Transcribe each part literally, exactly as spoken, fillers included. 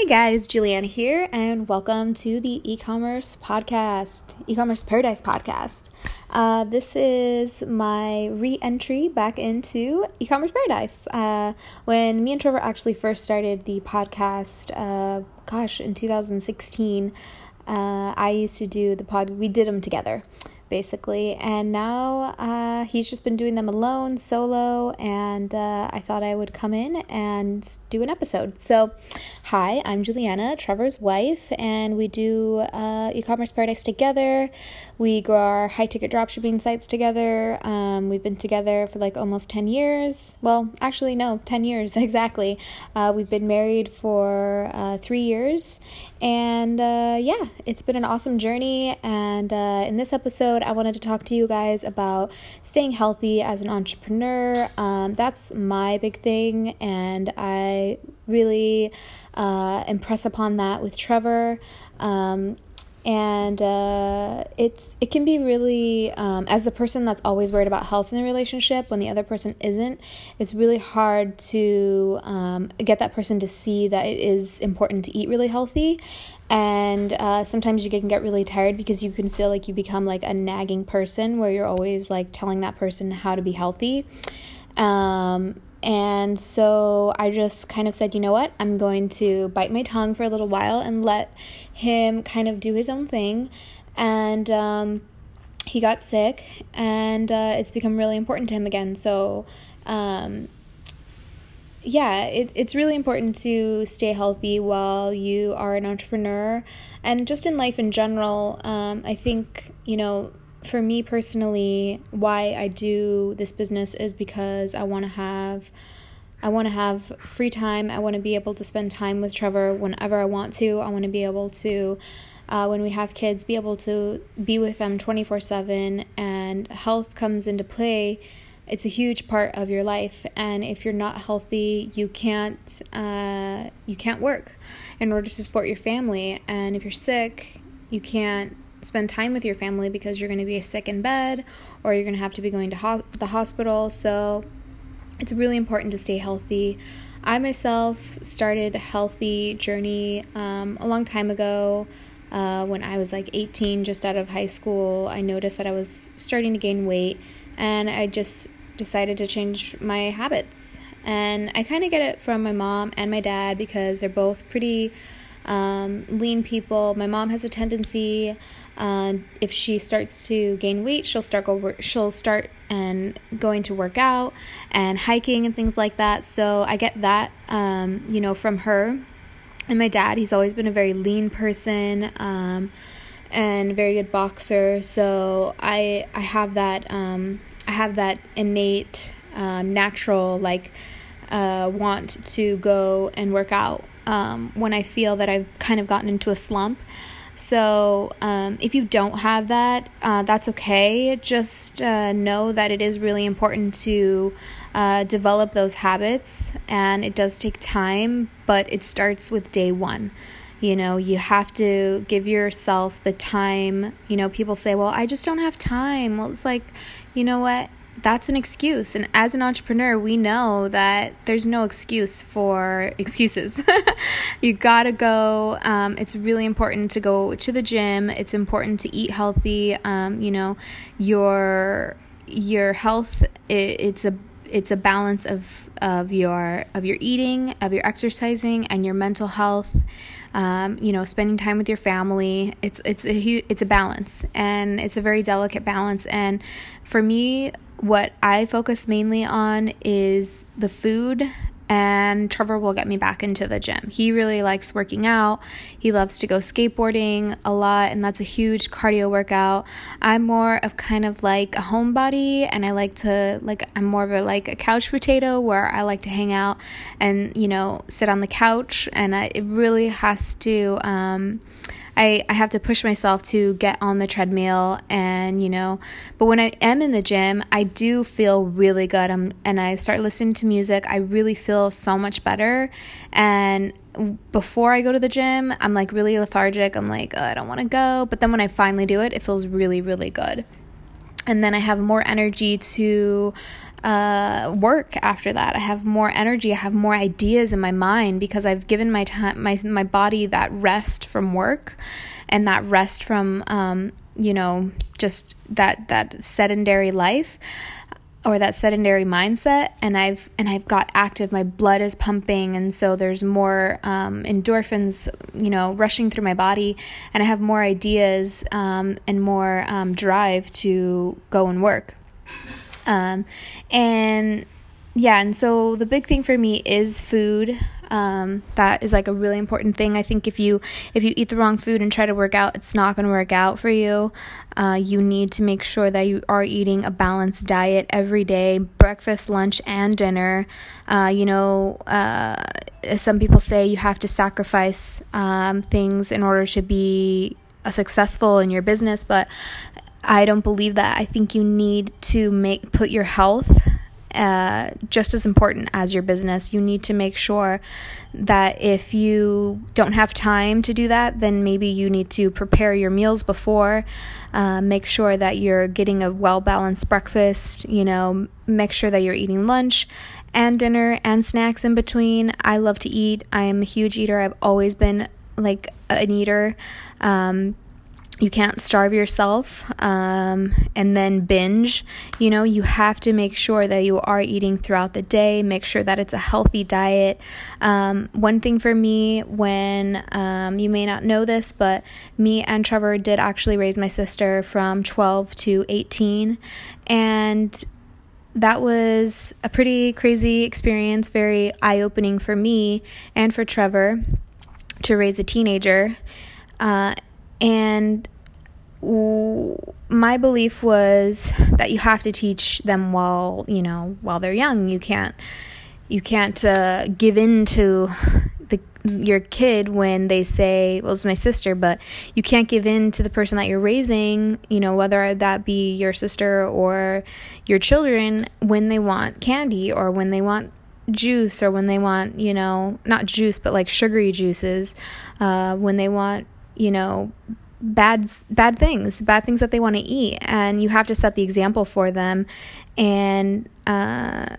Hey guys, Juliana here, and welcome to the e-commerce podcast, e-commerce paradise podcast. Uh, this is my re-entry back into e-commerce paradise. Uh, when me and Trevor actually first started the podcast, uh, gosh, in two thousand sixteen, uh, I used to do the pod. We did them together, basically, and now uh, he's just been doing them alone, solo, and uh, I thought I would come in and do an episode. So, hi, I'm Juliana, Trevor's wife, and we do uh, e-commerce paradise together. We grow our high-ticket dropshipping sites together. Um, we've been together for like almost ten years. Well, actually, no, ten years, exactly. Uh, we've been married for uh, three years, and uh, yeah, it's been an awesome journey, and uh, in this episode, I wanted to talk to you guys about staying healthy as an entrepreneur. Um, that's my big thing, and I really uh, impress upon that with Trevor. Um, and uh, it's it can be really, um, as the person that's always worried about health in the relationship, when the other person isn't, it's really hard to um, get that person to see that it is important to eat really healthy. And uh, sometimes you can get really tired because you can feel like you become like a nagging person where you're always like telling that person how to be healthy. Um, and so I just kind of said, you know what, I'm going to bite my tongue for a little while and let him kind of do his own thing. And um, he got sick, and uh, it's become really important to him again. So um Yeah, it, it's really important to stay healthy while you are an entrepreneur, and just in life in general. Um, I think, you know, for me personally, why I do this business is because I want to have, I want to have free time. I want to be able to spend time with Trevor whenever I want to. I want to be able to, uh, when we have kids, be able to be with them twenty-four seven, and health comes into play. It's a huge part of your life, and if you're not healthy, you can't uh, you can't work in order to support your family. And if you're sick, you can't spend time with your family because you're going to be sick in bed, or you're going to have to be going to ho- the hospital. So it's really important to stay healthy. I myself started a healthy journey um, a long time ago. Uh, when I was like eighteen, just out of high school, I noticed that I was starting to gain weight, and I just decided to change my habits. And I kind of get it from my mom and my dad because they're both pretty um, lean people. My mom has a tendency, uh, if she starts to gain weight, she'll start go work, she'll start and going to work out and hiking and things like that. So I get that, um, you know, from her. And my dad, he's always been a very lean person, um, and a very good boxer. So I I have that. Um, I have that innate, um, natural, like, uh, want to go and work out um, when I feel that I've kind of gotten into a slump. So um, if you don't have that, uh, that's okay. Just uh, know that it is really important to uh, develop those habits, and it does take time, but it starts with day one. You know, you have to give yourself the time. You know, people say, well, I just don't have time. Well, it's like, you know what? That's an excuse. And as an entrepreneur, we know that there's no excuse for excuses. You gotta go. Um, it's really important to go to the gym. It's important to eat healthy. Um, you know, your your health, it, it's a It's a balance of, of your of your eating, of your exercising, and your mental health. Um, you know, spending time with your family. It's it's a hu- it's a balance, and it's a very delicate balance. And for me, what I focus mainly on is the food. And Trevor will get me back into the gym. He really likes working out. He loves to go skateboarding a lot, and that's a huge cardio workout. I'm more of kind of like a homebody, and I like to, like, I'm more of a, like, a couch potato where I like to hang out and, you know, sit on the couch. And I, it really has to, um, I, I have to push myself to get on the treadmill, and, you know, but when I am in the gym, I do feel really good. I'm, and I start listening to music. I really feel so much better. And before I go to the gym, I'm like really lethargic. I'm like, oh, I don't want to go. But then when I finally do it, it feels really, really good. And then I have more energy to uh, work after that. I have more energy. I have more ideas in my mind because I've given my time, my my body that rest from work, and that rest from, um, you know, just that that sedentary life, or that sedentary mindset. And I've and I've got active. My blood is pumping, and so there's more um, endorphins, you know, rushing through my body, and I have more ideas um, and more um, drive to go and work. Um, and yeah, and so the big thing for me is food. Um, that is like a really important thing. I think if you, if you eat the wrong food and try to work out, it's not going to work out for you. Uh, you need to make sure that you are eating a balanced diet every day, breakfast, lunch, and dinner. Uh, you know, uh, some people say you have to sacrifice, um, things in order to be uh, successful in your business, but I don't believe that. I think you need to make put your health uh, just as important as your business. You need to make sure that if you don't have time to do that, then maybe you need to prepare your meals before. Uh, make sure that you're getting a well-balanced breakfast. You know, make sure that you're eating lunch and dinner and snacks in between. I love to eat. I am a huge eater. I've always been like an eater. Um, You can't starve yourself um, and then binge. You know, you have to make sure that you are eating throughout the day. Make sure that it's a healthy diet. Um, one thing for me, when um, you may not know this, but me and Trevor did actually raise my sister from twelve to eighteen. And that was a pretty crazy experience, very eye-opening for me and for Trevor to raise a teenager. Uh, and my belief was that you have to teach them while, you know, while they're young. You can't, you can't uh, give in to the your kid when they say, well, it's my sister, but you can't give in to the person that you're raising, you know, whether that be your sister or your children, when they want candy or when they want juice or when they want, you know, not juice, but like sugary juices, uh, when they want, you know, bad bad things, bad things that they want to eat. And you have to set the example for them. And uh,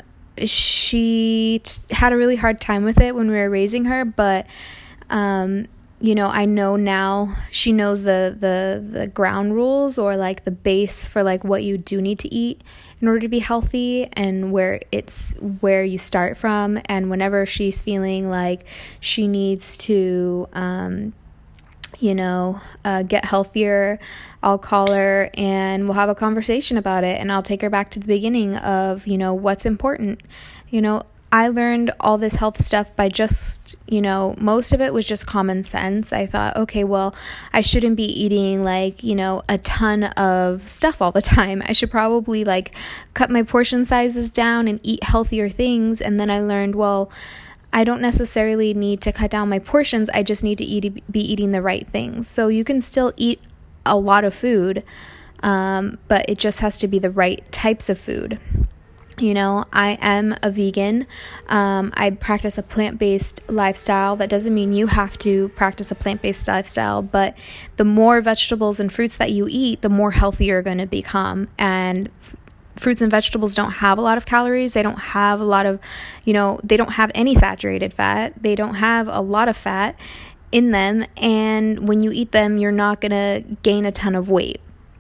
she t- had a really hard time with it when we were raising her, but um, you know, I know now she knows the, the, the ground rules, or like the base for like what you do need to eat in order to be healthy, and where it's where you start from. And whenever she's feeling like she needs to, um, you know, uh, get healthier, I'll call her and we'll have a conversation about it. And I'll take her back to the beginning of, you know, what's important. You know, I learned all this health stuff by just, you know, most of it was just common sense. I thought, okay, well, I shouldn't be eating like, you know, a ton of stuff all the time. I should probably like cut my portion sizes down and eat healthier things. And then I learned, well, I don't necessarily need to cut down my portions. I just need to eat, be eating the right things. So you can still eat a lot of food, um, but it just has to be the right types of food. You know, I am a vegan. Um, I practice a plant-based lifestyle. That doesn't mean you have to practice a plant-based lifestyle, but the more vegetables and fruits that you eat, the more healthy you're going to become. And fruits and vegetables don't have a lot of calories. They don't have a lot of, you know, they don't have any saturated fat. They don't have a lot of fat in them. And when you eat them, you're not going to gain a ton of weight.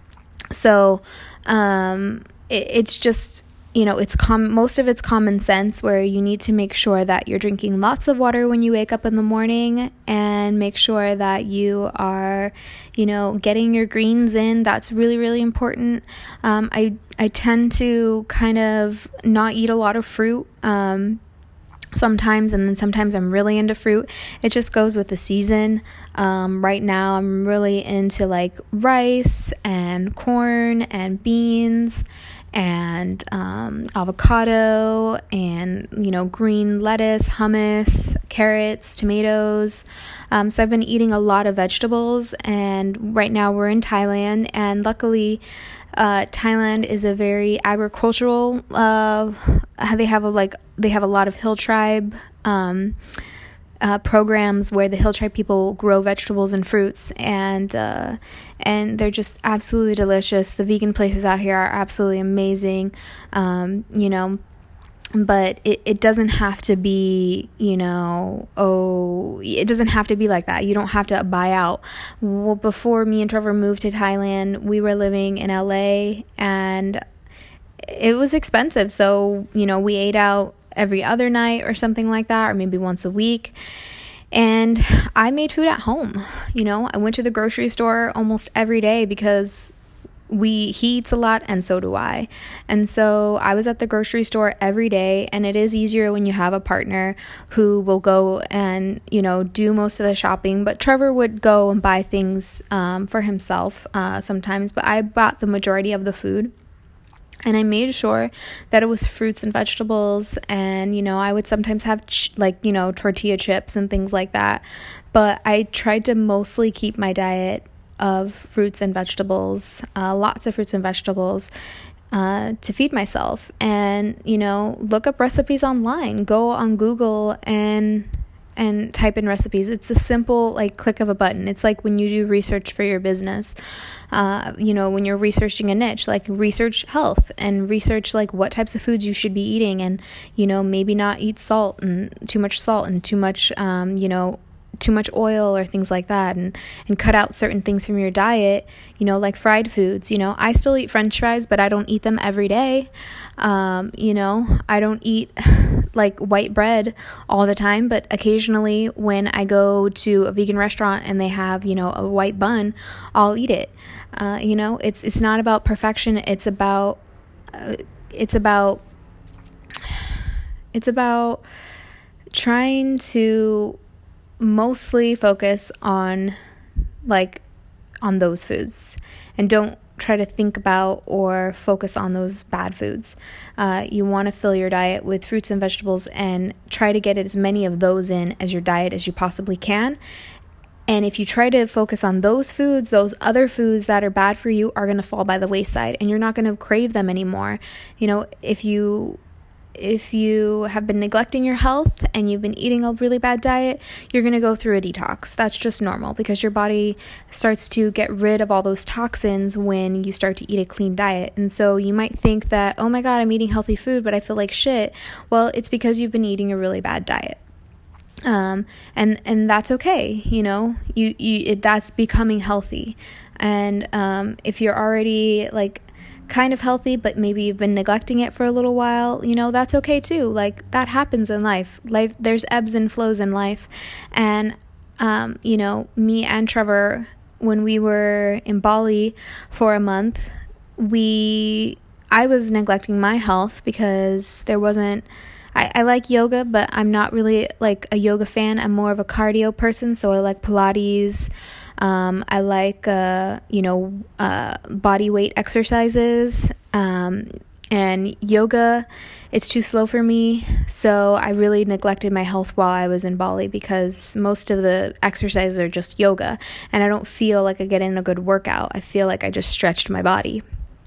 So um, it, it's just, you know, it's com- most of it's common sense, where you need to make sure that you're drinking lots of water when you wake up in the morning, and make sure that you are, you know, getting your greens in. That's really, really important. Um, I, I tend to kind of not eat a lot of fruit, um, sometimes, and then sometimes I'm really into fruit. It just goes with the season. Um, right now I'm really into like rice and corn and beans and um, avocado and, you know, green lettuce, hummus, carrots, tomatoes. Um, so I've been eating a lot of vegetables, and right now we're in Thailand, and luckily uh, Thailand is a very agricultural, uh, they have a like, they have a lot of hill tribe, um, uh, programs where the Hill Tribe people grow vegetables and fruits, and uh, and they're just absolutely delicious. The vegan places out here are absolutely amazing, um, you know. But it, it doesn't have to be, you know, oh, it doesn't have to be like that. You don't have to buy out. Well, before me and Trevor moved to Thailand, we were living in L A, and it was expensive. So, you know, we ate out every other night or something like that, or maybe once a week. And I made food at home. You know, I went to the grocery store almost every day because we he eats a lot, and so do I. And so I was at the grocery store every day, and it is easier when you have a partner who will go and, you know, do most of the shopping. But Trevor would go and buy things um, for himself uh, sometimes, but I bought the majority of the food. And I made sure that it was fruits and vegetables, and, you know, I would sometimes have ch- like, you know, tortilla chips and things like that. But I tried to mostly keep my diet of fruits and vegetables, uh, lots of fruits and vegetables, uh, to feed myself. And, you know, look up recipes online, go on Google and and type in recipes. It's a simple, like, click of a button. It's like when you do research for your business, uh, you know, when you're researching a niche, like research health and research like what types of foods you should be eating, and, you know, maybe not eat salt and too much salt and too much, um, you know, too much oil or things like that, and and cut out certain things from your diet, you know, like fried foods. You know, I still eat French fries, but I don't eat them every day. Um, you know, I don't eat like white bread all the time, but occasionally when I go to a vegan restaurant and they have, you know, a white bun, I'll eat it. Uh, you know, it's it's not about perfection. It's about uh, it's about it's about trying to mostly focus on like on those foods, and don't try to think about or focus on those bad foods. Uh, you want to fill your diet with fruits and vegetables, and try to get as many of those in as your diet as you possibly can. And if you try to focus on those foods, those other foods that are bad for you are going to fall by the wayside, and you're not going to crave them anymore. You know, if you If you have been neglecting your health and you've been eating a really bad diet, you're going to go through a detox. That's just normal, because your body starts to get rid of all those toxins when you start to eat a clean diet. And so you might think that, oh my God, I'm eating healthy food, but I feel like shit. Well, it's because you've been eating a really bad diet. Um, and, and that's okay. You know, you, you, it, that's becoming healthy. And, um, if you're already like kind of healthy, but maybe you've been neglecting it for a little while, you know, that's okay too. Like, that happens in life. Life, there's ebbs and flows in life. And, um, you know, me and Trevor, when we were in Bali for a month, we, I was neglecting my health because there wasn't, I, I like yoga, but I'm not really like a yoga fan. I'm more of a cardio person. So I like Pilates. Um, I like, uh, you know, uh, body weight exercises, um, and yoga. It's too slow for me. So I really neglected my health while I was in Bali, because most of the exercises are just yoga, and I don't feel like I get in a good workout. I feel like I just stretched my body.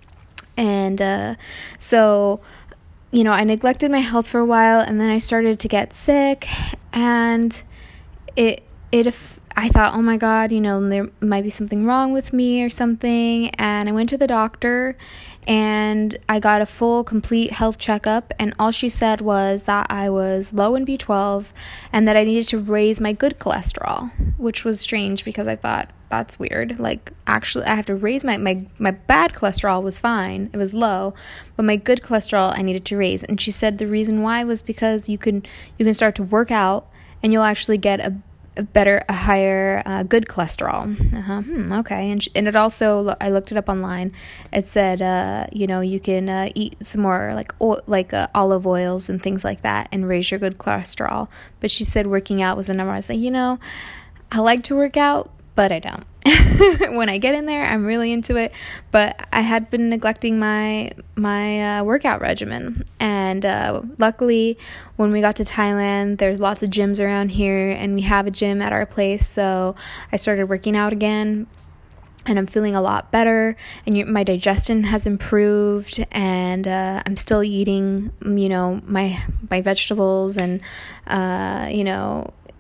And, uh, so, you know, I neglected my health for a while, and then I started to get sick, and it, it, I thought, oh my God, you know, there might be something wrong with me or something. And I went to the doctor, and I got a full, complete health checkup. And all she said was that I was low in B twelve, and that I needed to raise my good cholesterol, which was strange, because I thought, that's weird. Like, actually, I have to raise my, my, my bad cholesterol was fine. It was low, but my good cholesterol I needed to raise. And she said the reason why was because you can, you can start to work out, and you'll actually get a a better, a higher, uh, good cholesterol. Uh-huh. Hmm, okay. And, sh- and it also, I looked it up online. It said, uh, you know, you can, uh, eat some more like, o- like, uh, olive oils and things like that, and raise your good cholesterol. But she said working out was the number. I was like, you know, I like to work out, but I don't. When I get in there, I'm really into it. But I had been neglecting my my uh, workout regimen. And uh, luckily, when we got to Thailand, there's lots of gyms around here, and we have a gym at our place. So I started working out again, and I'm feeling a lot better, and you, my digestion has improved, and uh, I'm still eating, you know, my my vegetables, and uh, you know,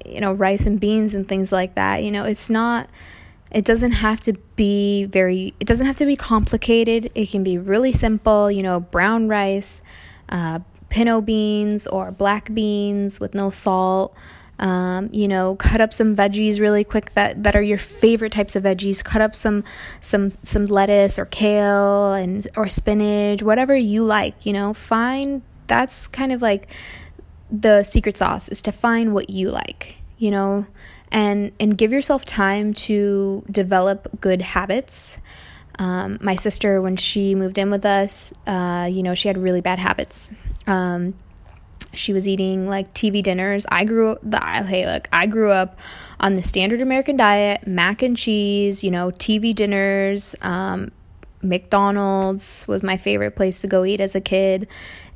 you know, rice and beans and things like that. You know, it's not, it doesn't have to be very, it doesn't have to be complicated. It can be really simple, you know, brown rice, uh, pinto beans or black beans with no salt. Um, you know, cut up some veggies really quick that, that are your favorite types of veggies. Cut up some, some, some lettuce or kale and, or spinach, whatever you like, you know, find, that's kind of like the secret sauce, is to find what you like, you know, and, and give yourself time to develop good habits. Um, my sister, when she moved in with us, uh, you know, she had really bad habits. Um, She was eating like T V dinners. I grew up, the, hey, look, I grew up on the standard American diet, mac and cheese, you know, T V dinners. Um, McDonald's was my favorite place to go eat as a kid.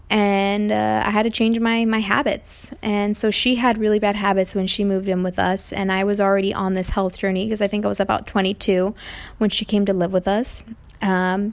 And uh, I had to change my, my habits. And so she had really bad habits when she moved in with us. And I was already on this health journey because I think I was about twenty-two when she came to live with us. Um,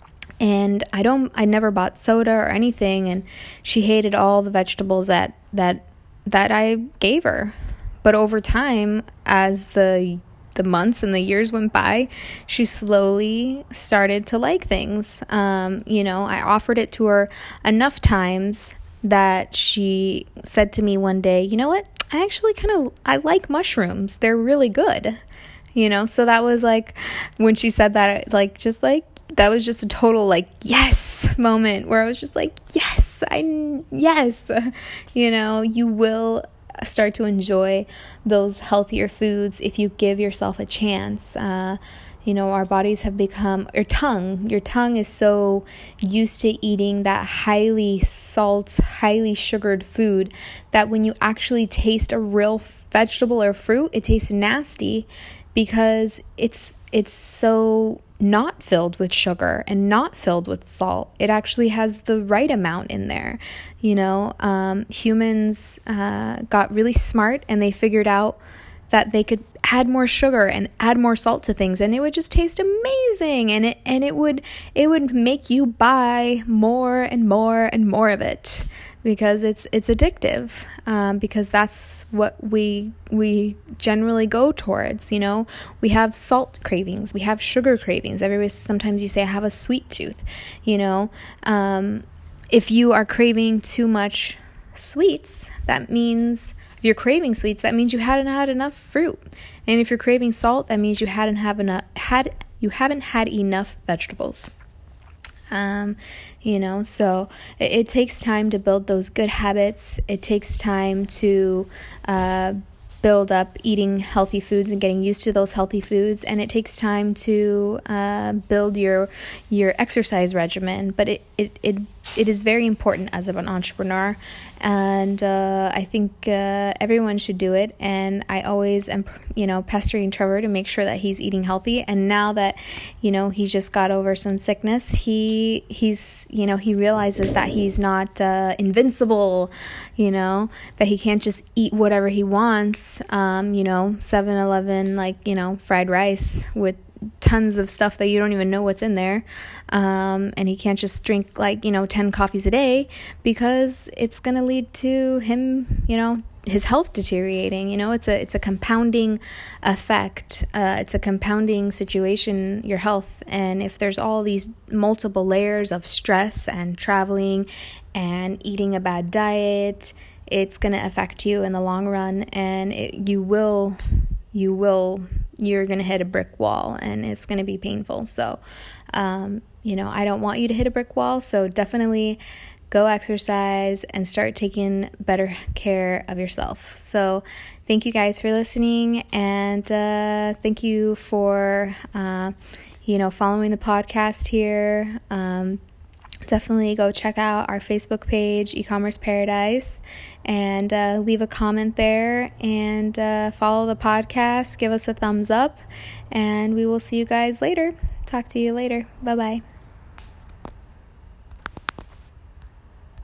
And I don't, I never bought soda or anything. And she hated all the vegetables that, that, that I gave her. But over time, as the, the months and the years went by, she slowly started to like things. Um, you know, I offered it to her enough times that she said to me one day, you know what? I actually kind of, I like mushrooms. They're really good. You know, so that was like, when she said that, like, just like, that was just a total like yes moment where I was just like, yes, I, yes, you know, you will start to enjoy those healthier foods if you give yourself a chance. Uh, you know, our bodies have become, your tongue, your tongue is so used to eating that highly salt, highly sugared food that when you actually taste a real vegetable or fruit, it tastes nasty because it's, it's so not filled with sugar and not filled with salt. It actually has the right amount in there. You know, um, humans uh, got really smart and they figured out that they could add more sugar and add more salt to things, and it would just taste amazing. And it and it would it would make you buy more and more and more of it because it's it's addictive. Um, because that's what we we generally go towards. You know, we have salt cravings, we have sugar cravings. Everybody, sometimes you say I have a sweet tooth. You know, um, if you are craving too much sweets, that means if you're craving sweets, that means you hadn't had enough fruit. And if you're craving salt, that means you hadn't have enough had you haven't had enough vegetables. Um, you know, so it, it takes time to build those good habits. It takes time to uh, build up eating healthy foods and getting used to those healthy foods. And it takes time to uh, build your your exercise regimen. But it, it, it, it is very important as of an entrepreneur. And uh, I think uh, everyone should do it. And I always am, you know, pestering Trevor to make sure that he's eating healthy. And now that, you know, he just got over some sickness, he he's, you know, he realizes that he's not uh, invincible, you know, that he can't just eat whatever he wants, um, you know, seven eleven, like, you know, fried rice with tons of stuff that you don't even know what's in there. Um, and he can't just drink like, you know, ten coffees a day because it's going to lead to him, you know, his health deteriorating. You know, it's a, it's a compounding effect. Uh, it's a compounding situation, your health. And if there's all these multiple layers of stress and traveling and eating a bad diet, it's going to affect you in the long run, and it, you will, you will, you're going to hit a brick wall, and it's going to be painful. So, um, you know, I don't want you to hit a brick wall. So definitely go exercise and start taking better care of yourself. So thank you guys for listening. And, uh, thank you for, uh, you know, following the podcast here. Um, Definitely go check out our Facebook page, E-Commerce Paradise, and uh, leave a comment there, and uh, follow the podcast. Give us a thumbs up, and we will see you guys later. Talk to you later. Bye-bye.